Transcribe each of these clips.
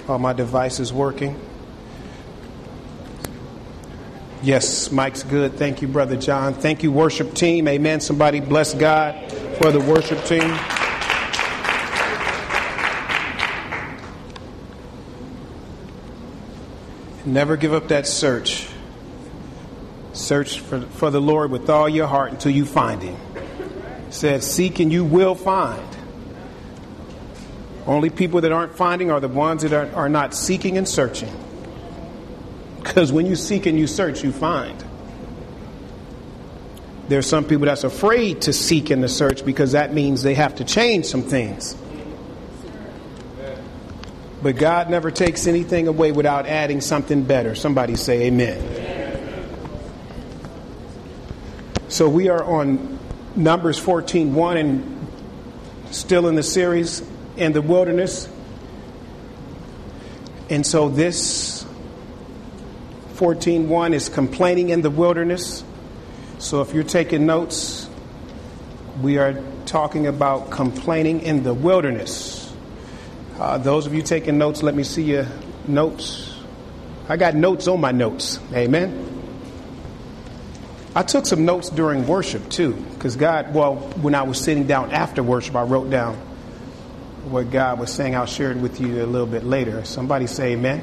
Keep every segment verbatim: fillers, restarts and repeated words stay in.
Are my devices working? Yes, mic's good. Thank you, Brother John. Thank you, worship team. Amen. Somebody bless God for the worship team. Never give up that search. Search for, for the Lord with all your heart until you find him. It says, seek and you will find. Only people that aren't finding are the ones that are, are not seeking and searching. Because when you seek and you search, you find. There are some people that's afraid to seek and to search because that means they have to change some things. But God never takes anything away without adding something better. Somebody say amen. So we are on Numbers fourteen one and still in the series in the wilderness. And so this fourteen one is complaining in the wilderness. So if you're taking notes, we are talking about complaining in the wilderness. Uh, those of you taking notes, let me see your notes. I got notes on my notes. Amen. I took some notes during worship too, because God, well, when I was sitting down after worship, I wrote down what God was saying. I'll share it with you a little bit later. Somebody say amen.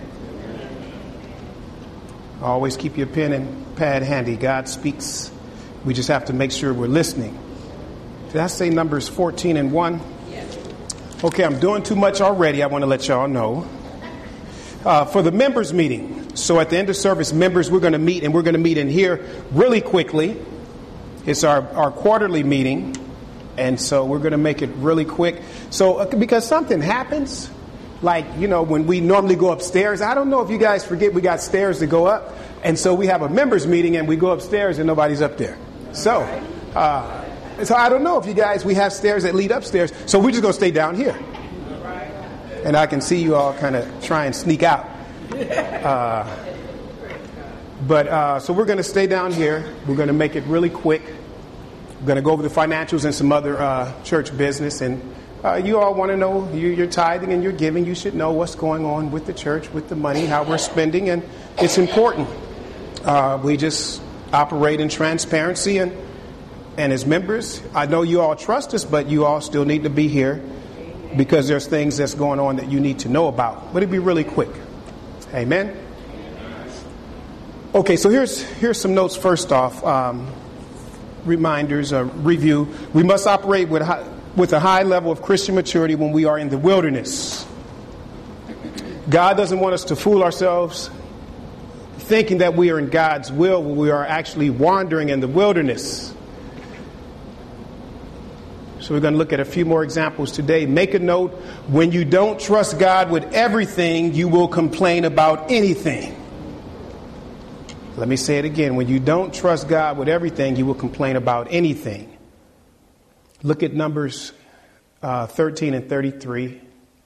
Always keep your pen and pad handy. God speaks. We just have to make sure we're listening. Did I say Numbers fourteen and one? Okay, I'm doing too much already. I want to let y'all know. Uh, for the members meeting. So at the end of service, members, we're going to meet, and we're going to meet in here really quickly. It's our, our quarterly meeting. And so we're going to make it really quick. So uh, because something happens, like, you know, when we normally go upstairs, I don't know if you guys forget we got stairs to go up. And so we have a members meeting and we go upstairs and nobody's up there. So, uh, So I don't know if you guys, we have stairs that lead upstairs. So we're just going to stay down here. And I can see you all kind of try and sneak out. Uh, but uh, so we're going to stay down here. We're going to make it really quick. We're going to go over the financials and some other uh, church business. And uh, you all want to know, you, you're tithing and you're giving. You should know what's going on with the church, with the money, how we're spending. And it's important. Uh, we just operate in transparency and And as members, I know you all trust us, but you all still need to be here because there's things that's going on that you need to know about. But it'll be really quick. Amen. Okay, so here's here's some notes first off. Um, reminders, a review. We must operate with, high, with a high level of Christian maturity when we are in the wilderness. God doesn't want us to fool ourselves thinking that we are in God's will when we are actually wandering in the wilderness. So we're going to look at a few more examples today. Make a note. When you don't trust God with everything, you will complain about anything. Let me say it again. When you don't trust God with everything, you will complain about anything. Look at Numbers uh, thirteen and thirty-three.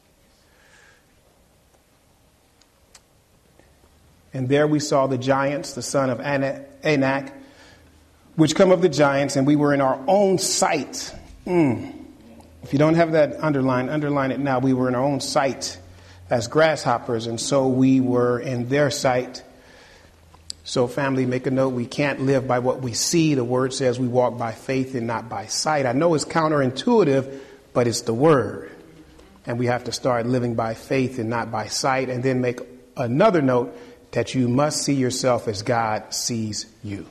And there we saw the giants, the son of Anak, which come of the giants, and we were in our own sight. Mm. If you don't have that underlined, underline it now. We were in our own sight as grasshoppers, and so we were in their sight. So family, make a note. We can't live by what we see. The word says we walk by faith and not by sight. I know it's counterintuitive, but it's the word. And we have to start living by faith and not by sight. And then make another note that you must see yourself as God sees you.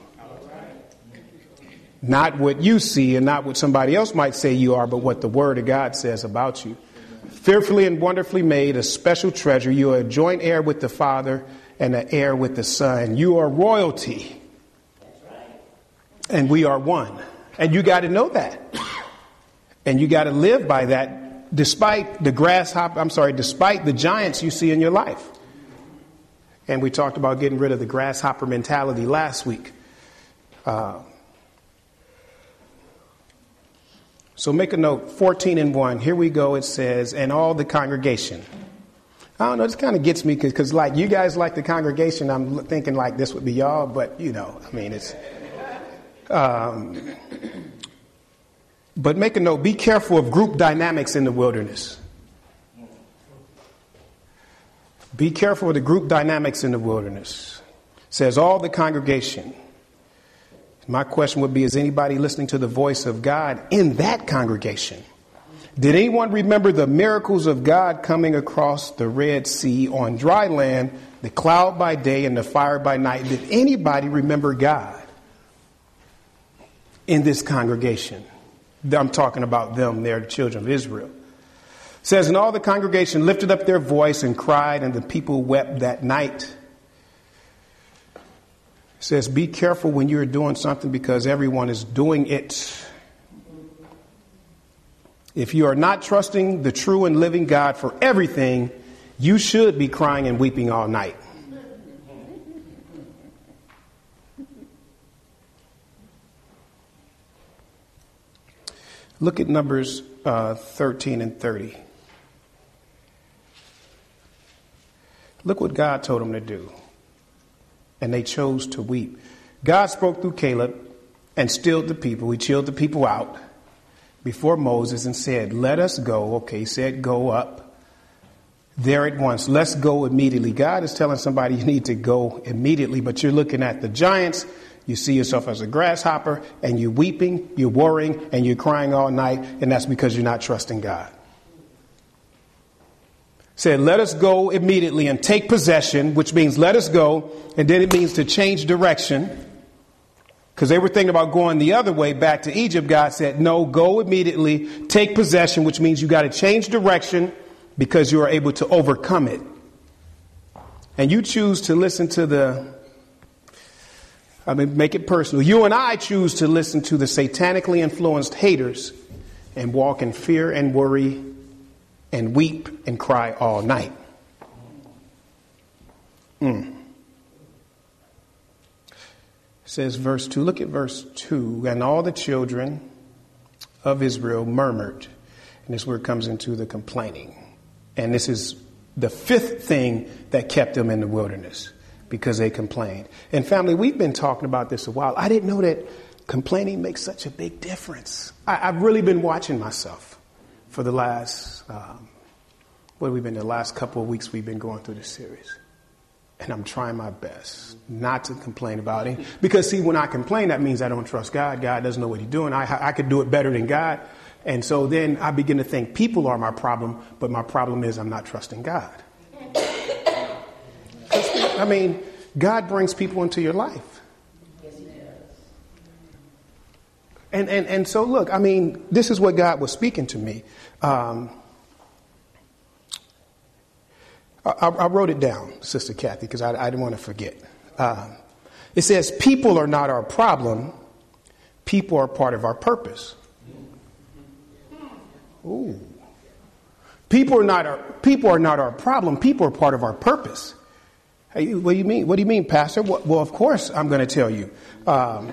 Not what you see and not what somebody else might say you are, but what the word of God says about you. Fearfully and wonderfully made, a special treasure. You are a joint heir with the Father and an heir with the Son. You are royalty. And we are one. And you got to know that. And you got to live by that despite the grasshopper, I'm sorry, despite the giants you see in your life. And we talked about getting rid of the grasshopper mentality last week. Uh, So make a note, fourteen and one. Here we go. It says, and all the congregation. I don't know. This kind of gets me because like you guys like the congregation. I'm thinking like this would be y'all. But, you know, I mean, it's. Um, but make a note. Be careful of group dynamics in the wilderness. Be careful of the group dynamics in the wilderness. Says all the congregation. My question would be, is anybody listening to the voice of God in that congregation? Did anyone remember the miracles of God coming across the Red Sea on dry land, the cloud by day and the fire by night? Did anybody remember God in this congregation? I'm talking about them, they're the children of Israel. It says, and all the congregation lifted up their voice and cried, and the people wept that night. It says, be careful when you're doing something because everyone is doing it. If you are not trusting the true and living God for everything, you should be crying and weeping all night. Look at Numbers uh, thirteen and thirty. Look what God told them to do. And they chose to weep. God spoke through Caleb and stilled the people. He chilled the people out before Moses and said, let us go. Okay, he said, go up there at once. Let's go immediately. God is telling somebody you need to go immediately, but you're looking at the giants. You see yourself as a grasshopper and you're weeping, you're worrying, and you're crying all night. And that's because you're not trusting God. Said, let us go immediately and take possession, which means let us go. And then it means to change direction. Because they were thinking about going the other way back to Egypt. God said, no, go immediately, take possession, which means you got to change direction because you are able to overcome it. And you choose to listen to the, I mean, make it personal. You and I choose to listen to the satanically influenced haters and walk in fear and worry and weep and cry all night. Mm. Says verse two, look at verse two. And all the children of Israel murmured. And this word comes into the complaining. And this is the fifth thing that kept them in the wilderness, because they complained. And family, we've been talking about this a while. I didn't know that complaining makes such a big difference. I, I've really been watching myself for the last, um, what have we been, the last couple of weeks we've been going through this series. And I'm trying my best not to complain about it. Because, see, when I complain, that means I don't trust God. God doesn't know what he's doing. I, I could do it better than God. And so then I begin to think people are my problem. But my problem is I'm not trusting God. I mean, God brings people into your life. And, and, and so, look, I mean, this is what God was speaking to me. Um, I, I wrote it down, Sister Kathy, because I, I didn't want to forget. Uh, it says, people are not our problem. People are part of our purpose. Ooh. People are not our, people are not our problem. People are part of our purpose. Hey, what do you mean? What do you mean, Pastor? Well, well of course, I'm going to tell you. Um,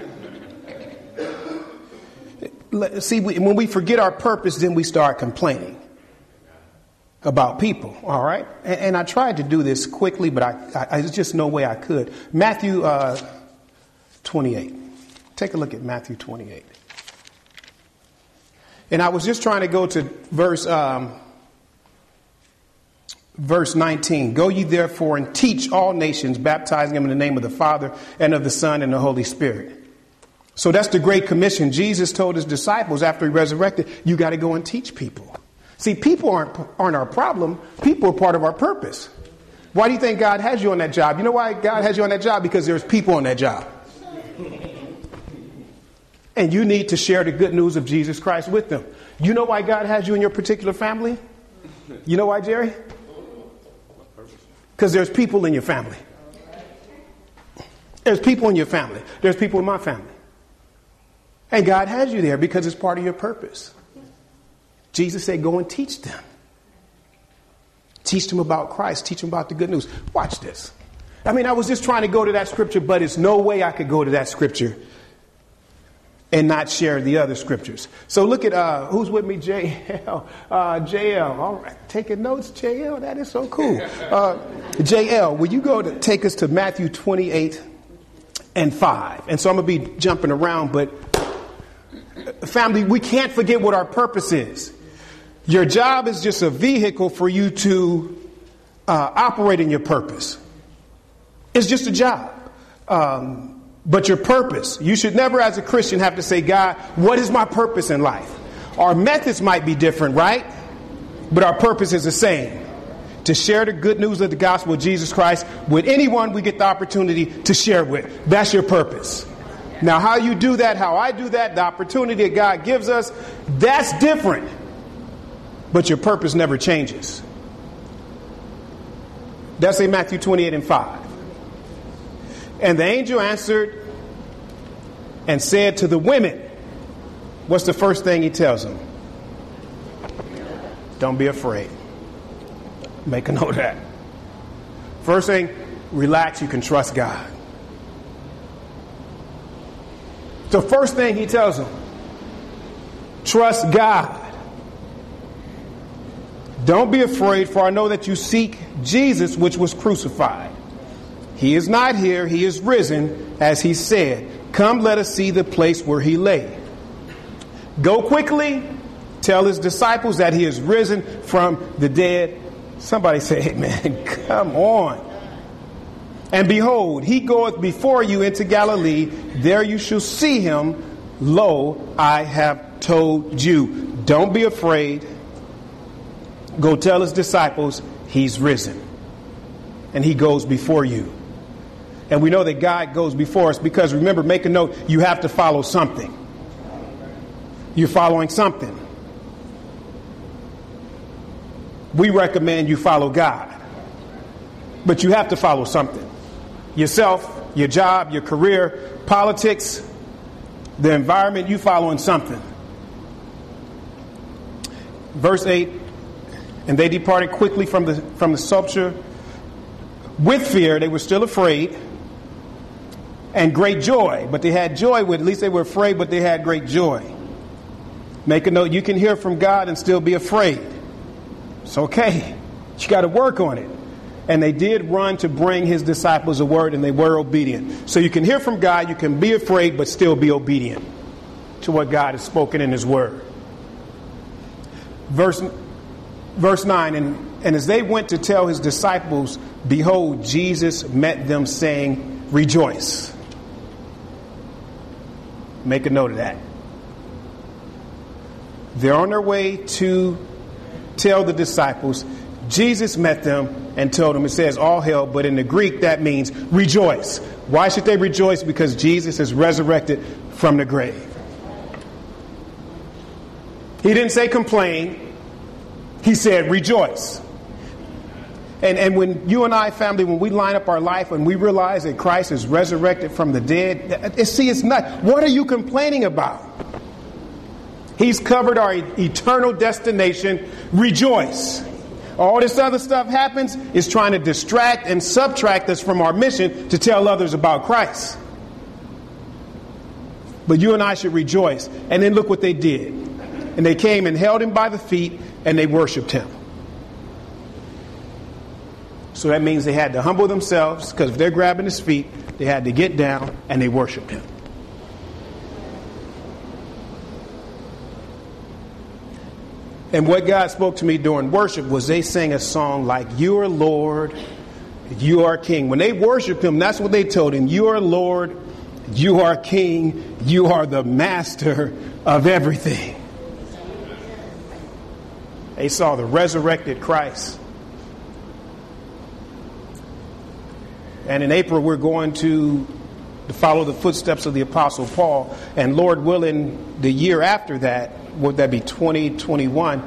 see, we, when we forget our purpose, then we start complaining about people. All right. And, and I tried to do this quickly, but I, I, there's just no way I could. Matthew uh, twenty-eight. Take a look at Matthew twenty-eight. And I was just trying to go to verse um, verse nineteen. Go ye therefore and teach all nations, baptizing them in the name of the Father and of the Son and the Holy Spirit. So that's the Great Commission. Jesus told his disciples after he resurrected, you got to go and teach people. See, people aren't, aren't our problem. People are part of our purpose. Why do you think God has you on that job? You know why God has you on that job? Because there's people on that job. And you need to share the good news of Jesus Christ with them. You know why God has you in your particular family? You know why, Jerry? Because there's people in your family. There's people in your family. There's people in my family. And God has you there because it's part of your purpose. Jesus said, go and teach them. Teach them about Christ. Teach them about the good news. Watch this. I mean, I was just trying to go to that scripture, but it's no way I could go to that scripture and not share the other scriptures. So look at, uh, who's with me? J L. Uh, J L. All right. Taking notes, J L. That is so cool. Uh, J L, will you go to take us to Matthew twenty-eight and five? And so I'm going to be jumping around, but family, we can't forget what our purpose is. Your job is just a vehicle for you to uh, operate in your purpose. It's just a job. Um, but your purpose, you should never as a Christian have to say, God, what is my purpose in life? Our methods might be different, right? But our purpose is the same. To share the good news of the gospel of Jesus Christ with anyone we get the opportunity to share with. That's your purpose. Now, how you do that, how I do that, the opportunity that God gives us, that's different. But your purpose never changes. That's in Matthew twenty-eight and five. And the angel answered and said to the women, what's the first thing he tells them? Don't be afraid. Make a note of that. First thing, relax, you can trust God. The first thing he tells them, trust God. Don't be afraid, for I know that you seek Jesus, which was crucified. He is not here, he is risen, as he said. Come, let us see the place where he lay. Go quickly, tell his disciples that he is risen from the dead. Somebody say, hey man, come on. And behold, he goeth before you into Galilee. There you shall see him. Lo, I have told you. Don't be afraid. Go tell his disciples he's risen. And he goes before you. And we know that God goes before us because, remember, make a note, you have to follow something. You're following something. We recommend you follow God. But you have to follow something. Yourself, your job, your career, politics, the environment, you following something. Verse eight, and they departed quickly from the from the sepulchre with fear. They were still afraid and great joy. But they had joy with, at least they were afraid, but they had great joy. Make a note, you can hear from God and still be afraid. It's okay. You got to work on it. And they did run to bring his disciples a word, and they were obedient. So you can hear from God, you can be afraid, but still be obedient to what God has spoken in his word. Verse, verse nine, and, and as they went to tell his disciples, behold, Jesus met them saying, rejoice. Make a note of that. They're on their way to tell the disciples. Jesus met them and told them, it says all hail, but in the Greek that means rejoice. Why should they rejoice? Because Jesus is resurrected from the grave. He didn't say complain. He said rejoice. And and when you and I, family, when we line up our life and we realize that Christ is resurrected from the dead, see, it's not, what are you complaining about? He's covered our eternal destination. Rejoice. All this other stuff happens is trying to distract and subtract us from our mission to tell others about Christ. But you and I should rejoice. And then look what they did. And they came and held him by the feet and they worshiped him. So that means they had to humble themselves, because if they're grabbing his feet, they had to get down and they worshiped him. And what God spoke to me during worship was they sang a song like, you are Lord, you are King. When they worshiped him, that's what they told him. You are Lord, you are King, you are the master of everything. They saw the resurrected Christ. And in April, we're going to follow the footsteps of the Apostle Paul. And Lord willing, the year after that, would that be twenty twenty-one,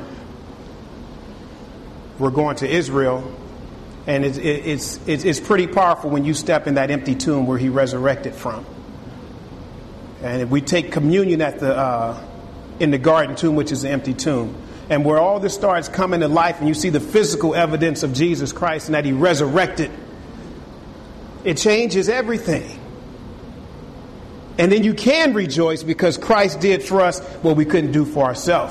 we're going to Israel. And it's, it's, it's, it's pretty powerful when you step in that empty tomb where he resurrected from. And we take communion at the uh, in the garden tomb, which is the empty tomb. And where all this starts coming to life and you see the physical evidence of Jesus Christ and that he resurrected, it changes everything. And then you can rejoice because Christ did for us what we couldn't do for ourselves.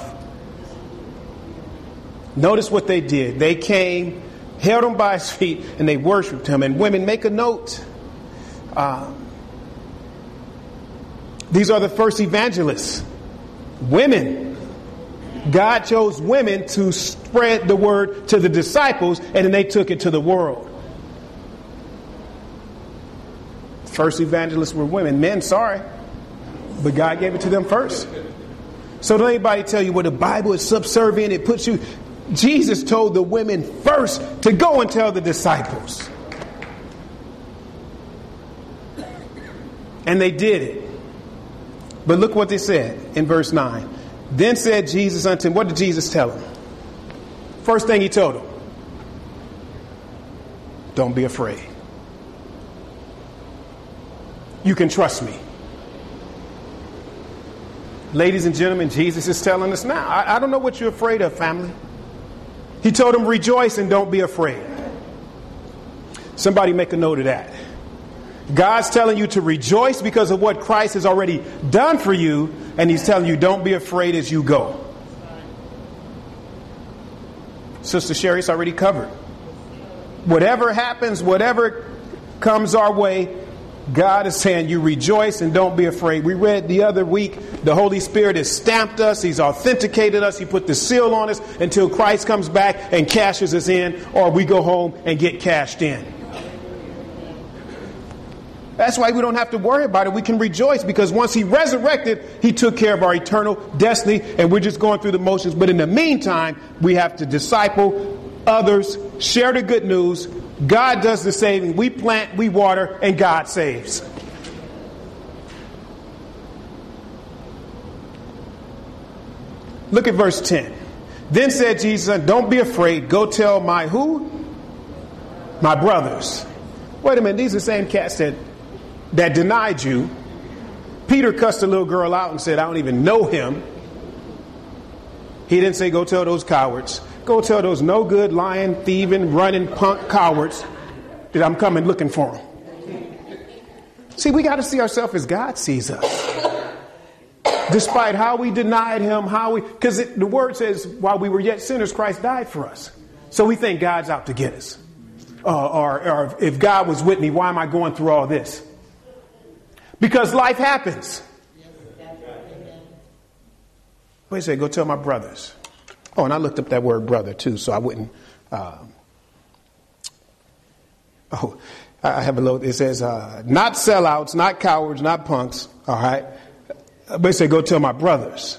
Notice what they did. They came, held him by his feet, and they worshiped him. And women, make a note. Uh, these are the first evangelists. Women. God chose women to spread the word to the disciples, and then they took it to the world. First evangelists were women. Men, sorry. But God gave it to them first. So don't anybody tell you, well, the Bible is subservient. It puts you... Jesus told the women first to go and tell the disciples. And they did it. But look what they said in verse nine. Then said Jesus unto him, what did Jesus tell him? First thing he told him, don't be afraid. You can trust me. Ladies and gentlemen, Jesus is telling us now. I, I don't know what you're afraid of, family. He told them, rejoice and don't be afraid. Somebody make a note of that. God's telling you to rejoice because of what Christ has already done for you. And he's telling you, don't be afraid as you go. Sister Sherry's already covered. Whatever happens, whatever comes our way, God is saying you rejoice and don't be afraid. We read the other week, the Holy Spirit has stamped us. He's authenticated us. He put the seal on us until Christ comes back and cashes us in, or we go home and get cashed in. That's why we don't have to worry about it. We can rejoice because once he resurrected, he took care of our eternal destiny, and we're just going through the motions. But in the meantime, we have to disciple others, share the good news. God does the saving. We plant, we water, and God saves. Look at verse ten. Then said Jesus, don't be afraid. Go tell my who? My brothers. Wait a minute. These are the same cats that, that denied you. Peter cussed a little girl out and said, I don't even know him. He didn't say, go tell those cowards. Go tell those no good, lying, thieving, running, punk cowards that I'm coming looking for them. See, we got to see ourselves as God sees us. Despite how we denied him, how we, because the word says, while we were yet sinners, Christ died for us. So we think God's out to get us. Uh, or, or if God was with me, why am I going through all this? Because life happens. Wait a second, go tell my brothers. Oh, and I looked up that word brother, too, so I wouldn't. Uh, oh, I have a little. It says, uh, not sellouts, not cowards, not punks. All right. But it said, go tell my brothers.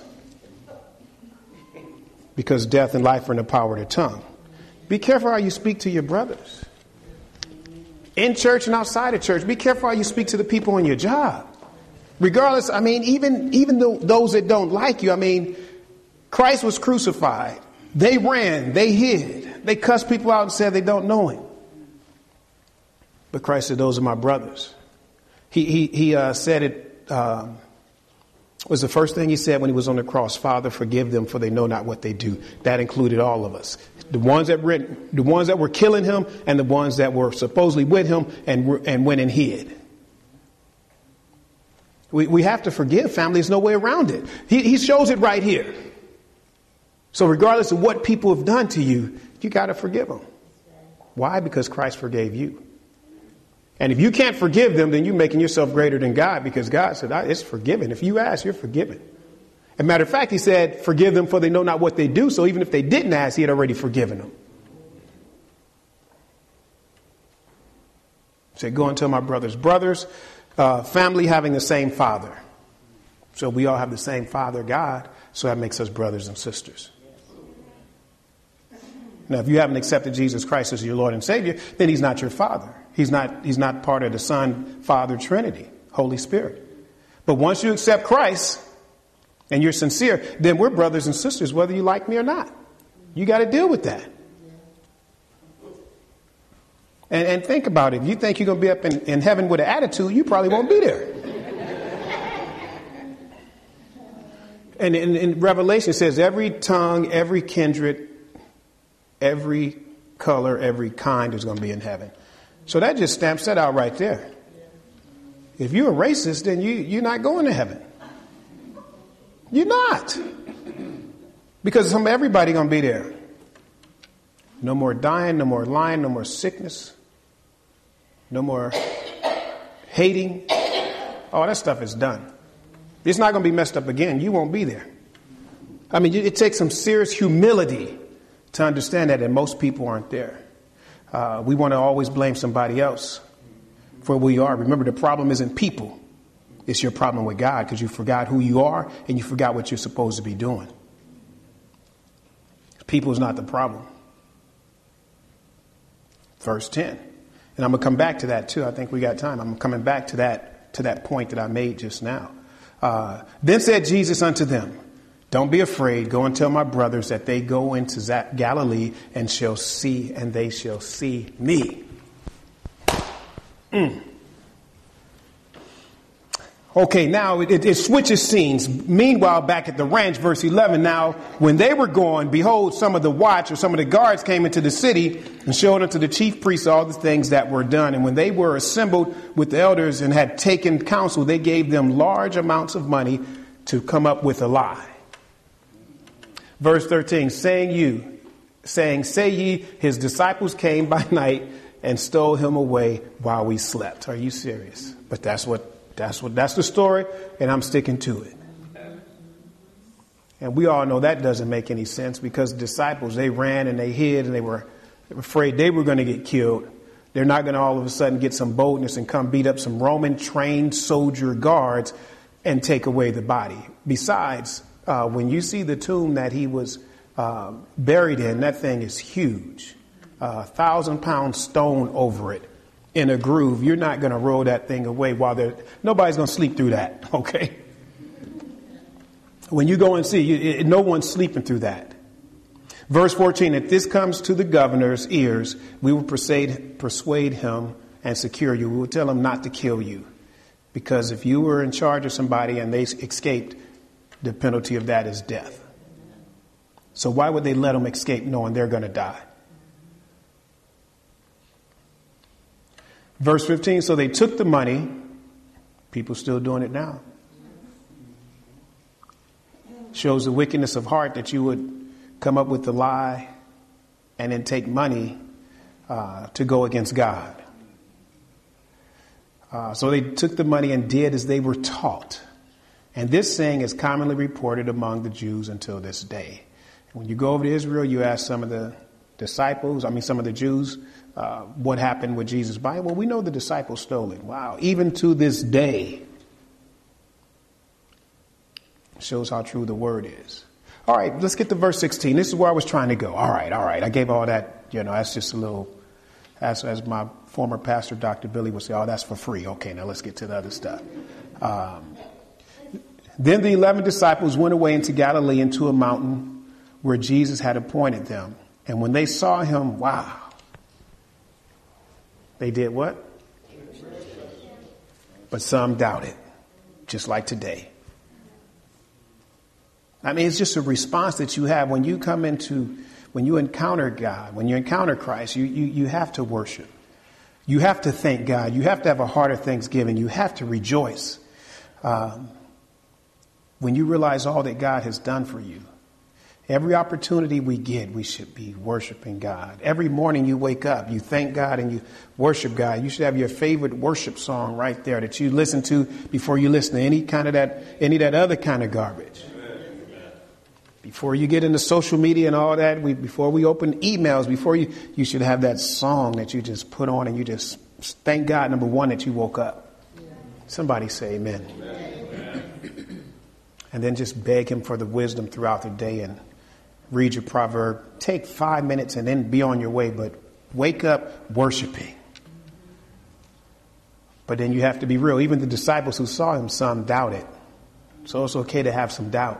Because death and life are in the power of the tongue. Be careful how you speak to your brothers. In church and outside of church. Be careful how you speak to the people on your job. Regardless, I mean, even, even though those that don't like you, I mean, Christ was crucified. They ran. They hid. They cussed people out and said they don't know him. But Christ said, those are my brothers. He he, he uh, said it um, was the first thing he said when he was on the cross. Father, forgive them, for they know not what they do. That included all of us. The ones that were, the ones that were killing him and the ones that were supposedly with him and, and went and hid. We, we have to forgive, family. There's no way around it. He, he shows it right here. So regardless of what people have done to you, you got to forgive them. Why? Because Christ forgave you. And if you can't forgive them, then you're making yourself greater than God, because God said, it's forgiven. If you ask, you're forgiven. As a matter of fact, he said, forgive them, for they know not what they do. So even if they didn't ask, he had already forgiven them. He said, go and tell my brothers. Brothers, uh, family having the same father. So we all have the same Father, God. So that makes us brothers and sisters. Now, if you haven't accepted Jesus Christ as your Lord and Savior, then he's not your father. He's not, he's not part of the Son, Father, Trinity, Holy Spirit. But once you accept Christ and you're sincere, then we're brothers and sisters, whether you like me or not. You got to deal with that. And, and think about it. If you think you're going to be up in, in heaven with an attitude, you probably won't be there. And in, in Revelation, it says every tongue, every kindred, every color, every kind is going to be in heaven. So that just stamps that out right there. If you're a racist, then you, you're not going to heaven. You're not. Because some everybody going to be there. No more dying, no more lying, no more sickness. No more hating. All that stuff is done. It's not going to be messed up again. You won't be there. I mean, it takes some serious humility to understand that, and most people aren't there. Uh, we want to always blame somebody else for where we are. Remember, the problem isn't people. It's your problem with God, because you forgot who you are and you forgot what you're supposed to be doing. People is not the problem. Verse ten. And I'm going to come back to that, too. I think we got time. I'm coming back to that to that point that I made just now. Uh, then said Jesus unto them, don't be afraid. Go and tell my brothers that they go into Galilee and shall see, and they shall see me. Mm. Okay, now it, it, it switches scenes. Meanwhile, back at the ranch, verse eleven, now when they were gone, behold, some of the watch or some of the guards came into the city and showed unto the chief priests all the things that were done. And when they were assembled with the elders and had taken counsel, they gave them large amounts of money to come up with a lie. Verse thirteen, saying you, saying, say ye, his disciples came by night and stole him away while we slept. Are you serious? But that's what That's what that's the story, and I'm sticking to it. And we all know that doesn't make any sense, because the disciples, they ran and they hid and they were afraid they were going to get killed. They're not going to all of a sudden get some boldness and come beat up some Roman trained soldier guards and take away the body. Besides, uh, when you see the tomb that he was uh, buried in, that thing is huge, a uh, thousand pound stone over it. In a groove, you're not going to roll that thing away while they're, nobody's going to sleep through that. Okay. When you go and see, you, it, no one's sleeping through that. Verse fourteen, if this comes to the governor's ears, we will persuade, persuade him and secure you. We will tell him not to kill you, because if you were in charge of somebody and they escaped, the penalty of that is death. So why would they let them escape knowing they're going to die? Verse fifteen, so they took the money. People still doing it now. Shows the wickedness of heart that you would come up with the lie and then take money uh, to go against God. Uh, so they took the money and did as they were taught. And this saying is commonly reported among the Jews until this day. When you go over to Israel, you ask some of the disciples, I mean, some of the Jews, uh, what happened with Jesus' body? Well, we know the disciples stole it. Wow. Even to this day. Shows how true the word is. All right, let's get to verse sixteen. This is where I was trying to go. All right, all right. I gave all that, you know, that's just a little, as, as my former pastor, Doctor Billy, would say, oh, that's for free. Okay, now let's get to the other stuff. Um, then the eleven disciples went away into Galilee, into a mountain where Jesus had appointed them. And when they saw him, wow, they did what? But some doubted, just like today. I mean, it's just a response that you have when you come into, when you encounter God, when you encounter Christ, you, you, you have to worship. You have to thank God. You have to have a heart of thanksgiving. You have to rejoice. Um, when you realize all that God has done for you. Every opportunity we get, we should be worshiping God. Every morning you wake up, you thank God and you worship God. You should have your favorite worship song right there that you listen to before you listen to any kind of that, any of that other kind of garbage. Before you get into social media and all that, we, before we open emails, before you, you should have that song that you just put on and you just thank God, number one, that you woke up. Somebody say amen. Amen. And then just beg him for the wisdom throughout the day and read your proverb. Take five minutes and then be on your way, but wake up worshiping. But then you have to be real. Even the disciples who saw him, some doubted. So it's okay to have some doubt.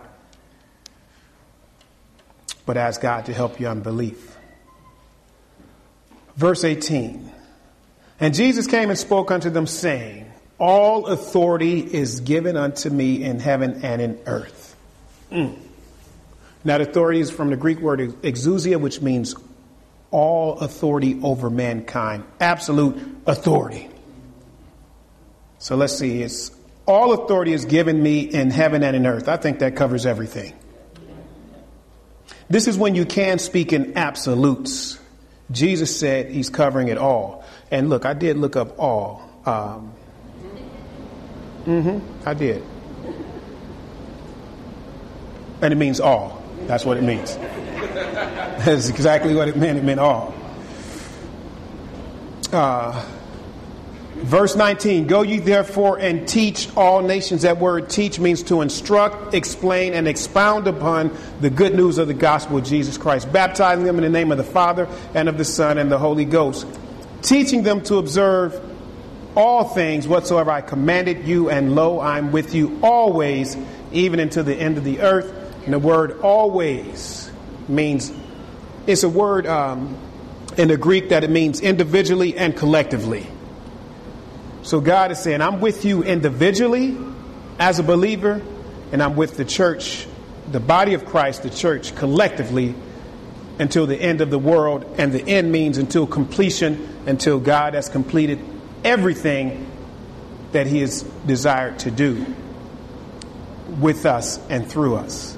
But ask God to help your unbelief. Verse eighteen. And Jesus came and spoke unto them, saying, all authority is given unto me in heaven and in earth. Mm. Now, the authority is from the Greek word exousia, which means all authority over mankind. Absolute authority. So let's see. It's all authority is given me in heaven and in earth. I think that covers everything. This is when you can speak in absolutes. Jesus said he's covering it all. And look, I did look up all. Um, mm-hmm, I did. And it means all. That's what it means. That's exactly what it meant. It meant all. Uh, verse nineteen, go ye therefore and teach all nations. That word teach means to instruct, explain, and expound upon the good news of the gospel of Jesus Christ, baptizing them in the name of the Father and of the Son and the Holy Ghost, teaching them to observe all things whatsoever I commanded you, and lo, I'm with you always, even unto the end of the earth. And the word always means, it's a word um, in the Greek that it means individually and collectively. So God is saying, I'm with you individually as a believer, and I'm with the church, the body of Christ, the church, collectively until the end of the world. And the end means until completion, until God has completed everything that he has desired to do with us and through us.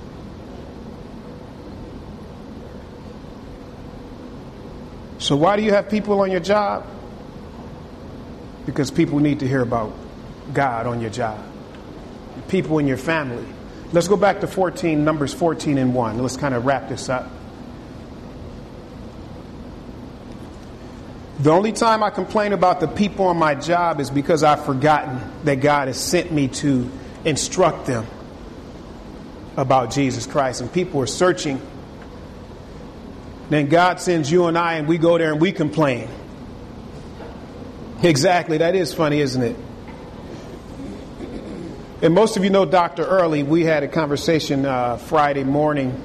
So why do you have people on your job? Because people need to hear about God on your job. People in your family. Let's go back to fourteen, Numbers fourteen and one. Let's kind of wrap this up. The only time I complain about the people on my job is because I've forgotten that God has sent me to instruct them about Jesus Christ. And people are searching. Then God sends you and I, and we go there and we complain. Exactly. That is funny, isn't it? And most of you know Doctor Early. We had a conversation uh, Friday morning.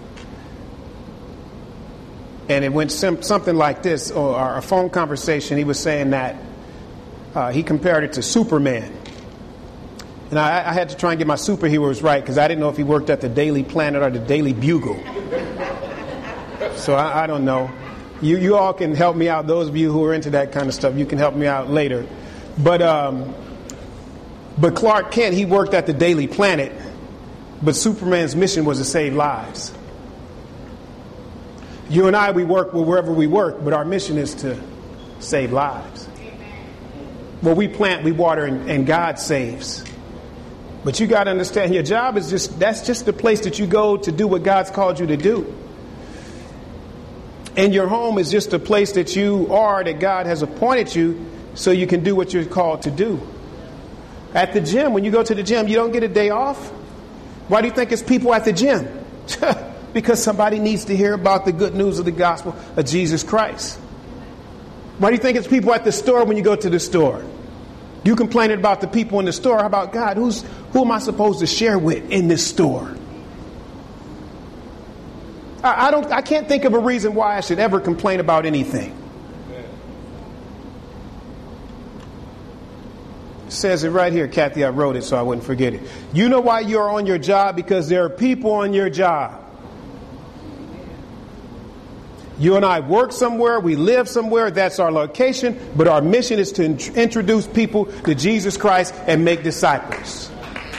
And it went sim- something like this, or a phone conversation. He was saying that uh, he compared it to Superman. And I, I had to try and get my superheroes right because I didn't know if he worked at the Daily Planet or the Daily Bugle. So I, I don't know. You you all can help me out. Those of you who are into that kind of stuff, you can help me out later. But um, but Clark Kent, he worked at the Daily Planet, but Superman's mission was to save lives. You and I, we work wherever we work, but our mission is to save lives. Well, we plant, we water, and, and God saves. But you got to understand, your job is just, that's just the place that you go to do what God's called you to do. And your home is just a place that you are, that God has appointed you so you can do what you're called to do. At the gym, when you go to the gym, you don't get a day off. Why do you think it's people at the gym? Because somebody needs to hear about the good news of the gospel of Jesus Christ. Why do you think it's people at the store when you go to the store? You complaining about the people in the store. How about God? Who's, who am I supposed to share with in this store? I, I don't. I can't think of a reason why I should ever complain about anything. It says it right here, Kathy. I wrote it so I wouldn't forget it. You know why you're on your job? Because there are people on your job. You and I work somewhere, we live somewhere, that's our location, but our mission is to int- introduce people to Jesus Christ and make disciples.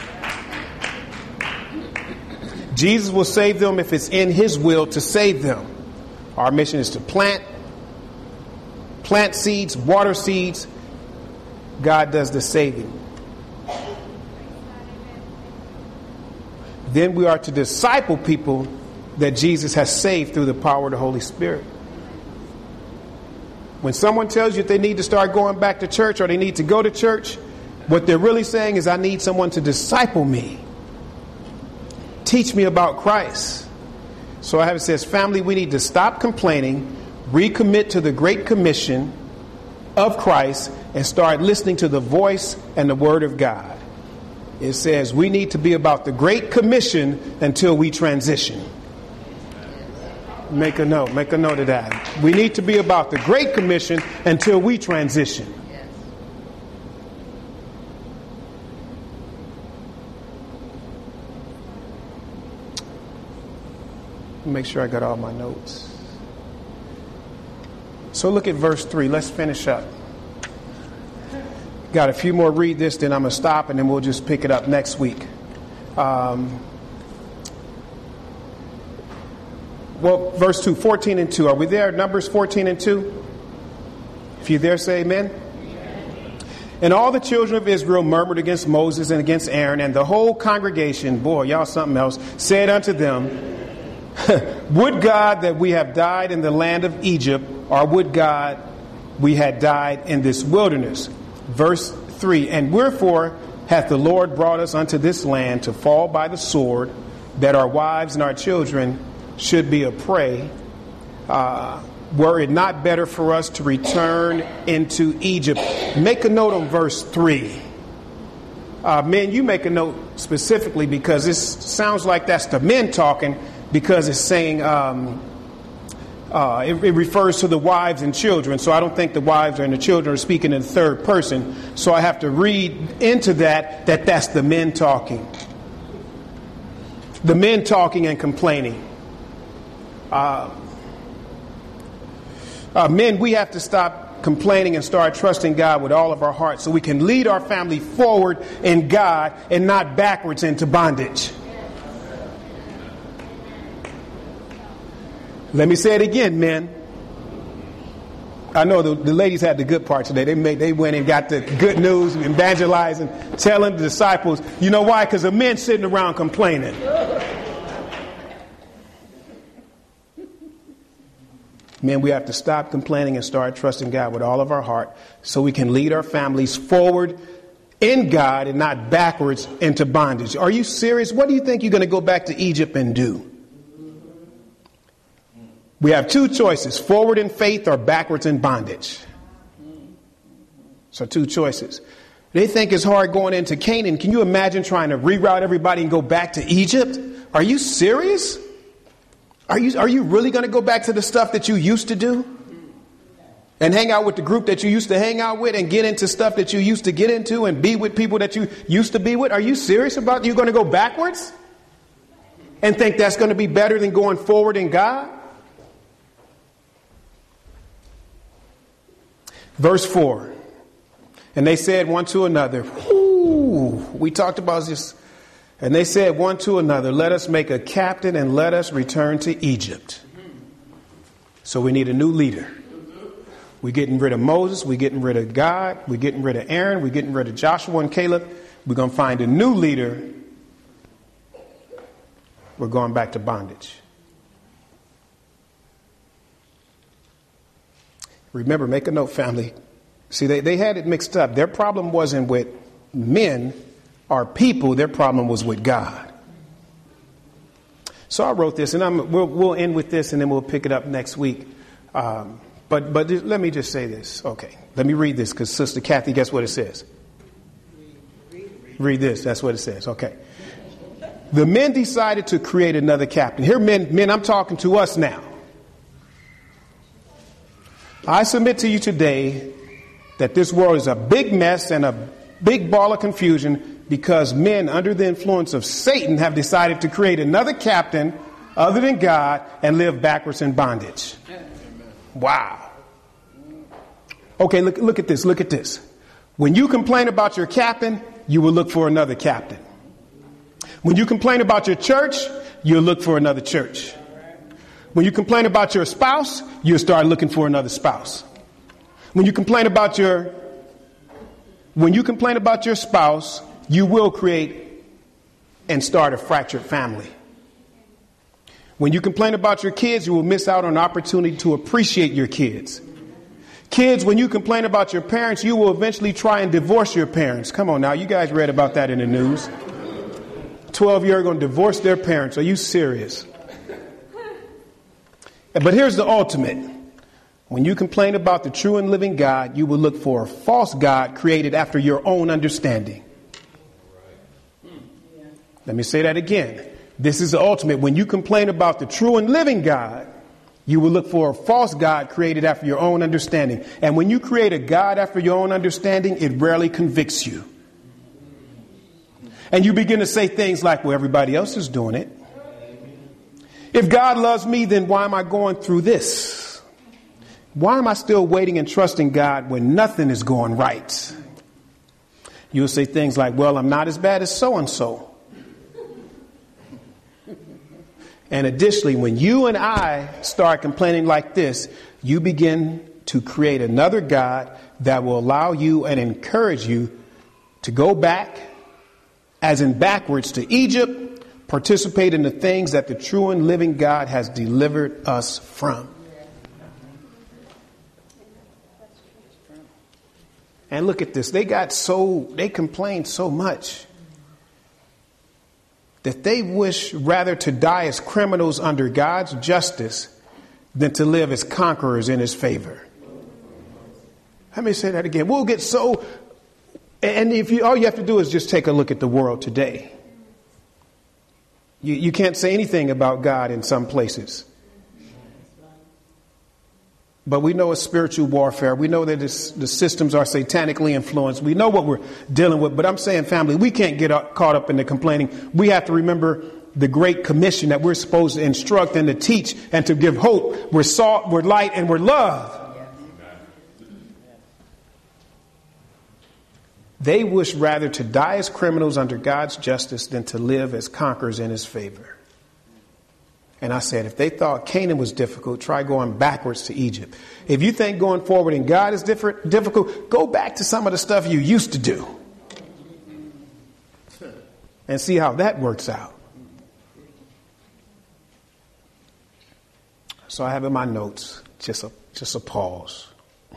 Jesus will save them if it's in his will to save them. Our mission is to plant, plant seeds, water seeds. God does the saving. Then we are to disciple people that Jesus has saved through the power of the Holy Spirit. When someone tells you that they need to start going back to church or they need to go to church, what they're really saying is, I need someone to disciple me. Teach me about Christ. So I have it says, family, we need to stop complaining, recommit to the Great Commission of Christ, and start listening to the voice and the Word of God. It says we need to be about the Great Commission until we transition. Make a note. Make a note of that. We need to be about the Great Commission until we transition. Make sure I got all my notes. So look at verse three. Let's finish up. Got a few more. Read this, then I'm going to stop, and then we'll just pick it up next week. Um, well, verse two, fourteen and two. Are we there? Numbers fourteen and two? If you're there, say amen. And all the children of Israel murmured against Moses and against Aaron, and the whole congregation, boy, y'all something else, said unto them, would God that we have died in the land of Egypt, or would God we had died in this wilderness? Verse three, and wherefore hath the Lord brought us unto this land to fall by the sword, that our wives and our children should be a prey? Uh, were it not better for us to return into Egypt? Make a note on verse three. Uh, men, you make a note specifically because this sounds like that's the men talking, because it's saying um, uh, it, it refers to the wives and children. So I don't think the wives and the children are speaking in the third person. So I have to read into that that that's the men talking. The men talking and complaining. Uh, uh, men, we have to stop complaining and start trusting God with all of our heart so we can lead our family forward in God and not backwards into bondage. Let me say it again, men. I know the, the ladies had the good part today. They made, they went and got the good news, evangelizing, telling the disciples. You know why? Because the men sitting around complaining. Men, we have to stop complaining and start trusting God with all of our heart so we can lead our families forward in God and not backwards into bondage. Are you serious? What do you think you're going to go back to Egypt and do? We have two choices, forward in faith or backwards in bondage. So two choices. They think it's hard going into Canaan. Can you imagine trying to reroute everybody and go back to Egypt? Are you serious? Are you, are you really going to go back to the stuff that you used to do? And hang out with the group that you used to hang out with and get into stuff that you used to get into and be with people that you used to be with? Are you serious about you going to go backwards? And think that's going to be better than going forward in God? Verse four. And they said one to another, whoo, we talked about this. And they said one to another, let us make a captain and let us return to Egypt. So we need a new leader. We're getting rid of Moses. We're getting rid of God. We're getting rid of Aaron. We're getting rid of Joshua and Caleb. We're going to find a new leader. We're going back to bondage. Remember, make a note, family. See, they, they had it mixed up. Their problem wasn't with men or people. Their problem was with God. So I wrote this, and I'm, we'll, we'll end with this, and then we'll pick it up next week. Um, but but let me just say this. Okay, let me read this, because Sister Kathy, guess what it says? Read this. That's what it says. Okay. The men decided to create another captain. Here, men, men, I'm talking to us now. I submit to you today that this world is a big mess and a big ball of confusion because men under the influence of Satan have decided to create another captain other than God and live backwards in bondage. Wow. Okay, look, look at this. Look at this. When you complain about your captain, you will look for another captain. When you complain about your church, you'll look for another church. When you complain about your spouse, you'll start looking for another spouse. When you complain about your, when you complain about your spouse, you will create and start a fractured family. When you complain about your kids, you will miss out on an opportunity to appreciate your kids. Kids, when you complain about your parents, you will eventually try and divorce your parents. Come on now, you guys read about that in the news. twelve-year-old going to divorce their parents. Are you serious? But here's the ultimate. When you complain about the true and living God, you will look for a false God created after your own understanding. Let me say that again. This is the ultimate. When you complain about the true and living God, you will look for a false God created after your own understanding. And when you create a God after your own understanding, it rarely convicts you. And you begin to say things like, well, everybody else is doing it. If God loves me, then why am I going through this? Why am I still waiting and trusting God when nothing is going right? You'll say things like, well, I'm not as bad as so-and-so. And additionally, when you and I start complaining like this, you begin to create another God that will allow you and encourage you to go back, as in backwards, to Egypt, participate in the things that the true and living God has delivered us from. And look at this. They got so, they complained so much that they wish rather to die as criminals under God's justice than to live as conquerors in his favor. Let me say that again. We'll get so, and if you, all you have to do is just take a look at the world today. You, you can't say anything about God in some places. But we know it's spiritual warfare. We know that it's, the systems are satanically influenced. We know what we're dealing with. But I'm saying, family, we can't get up, caught up in the complaining. We have to remember the Great Commission that we're supposed to instruct and to teach and to give hope. We're salt, we're light, and we're love. They wish rather to die as criminals under God's justice than to live as conquerors in his favor. And I said, if they thought Canaan was difficult, try going backwards to Egypt. If you think going forward in God is different, difficult, go back to some of the stuff you used to do and see how that works out. So I have in my notes just a, just a pause.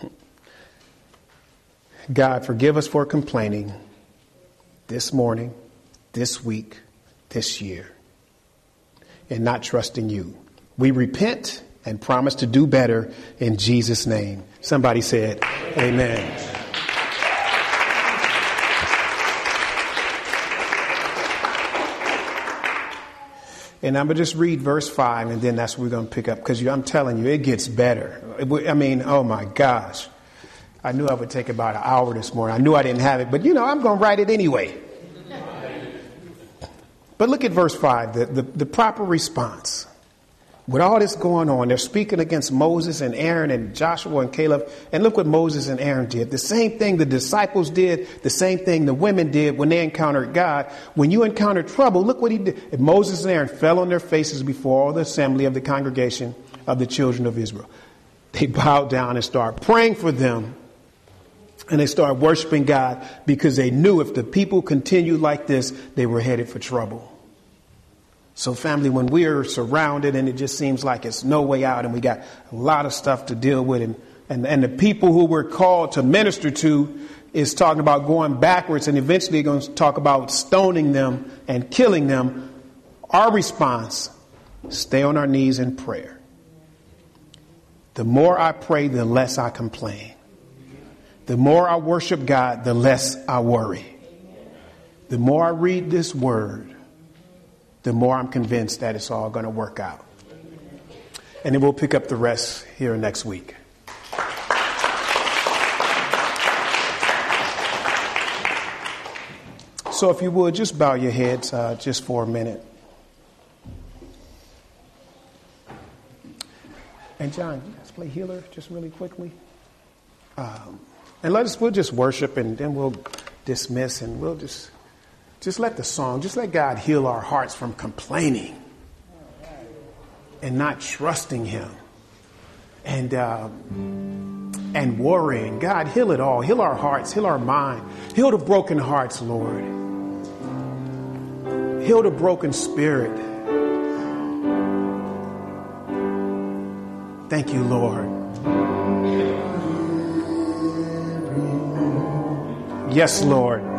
God, forgive us for complaining this morning, this week, this year, and not trusting you. We repent and promise to do better in Jesus' name. Somebody said, amen. And I'm going to just read verse five, and then that's what we're going to pick up, because I'm telling you, it gets better. I mean, oh my gosh. I knew I would take about an hour this morning. I knew I didn't have it, but you know, I'm going to write it anyway. But look at verse five, the, the, the proper response. With all this going on, they're speaking against Moses and Aaron and Joshua and Caleb. And look what Moses and Aaron did. The same thing the disciples did, the same thing the women did when they encountered God. When you encounter trouble, look what he did. And Moses and Aaron fell on their faces before all the assembly of the congregation of the children of Israel. They bowed down and started praying for them. And they started worshiping God because they knew if the people continued like this, they were headed for trouble. So family, when we are surrounded and it just seems like it's no way out and we got a lot of stuff to deal with, and, and, and the people who we're called to minister to is talking about going backwards and eventually going to talk about stoning them and killing them, our response, stay on our knees in prayer. The more I pray, the less I complain. The more I worship God, the less I worry. The more I read this word, the more I'm convinced that it's all going to work out. And then we'll pick up the rest here next week. So if you would, just bow your heads uh, just for a minute. And John, you guys play healer just really quickly. Um, And let us, we'll just worship and then we'll dismiss and we'll just, just let the song, just let God heal our hearts from complaining and not trusting him and, uh, and worrying. God, heal it all. Heal our hearts, heal our mind, heal the broken hearts, Lord. Heal the broken spirit. Thank you, Lord. Yes, Lord.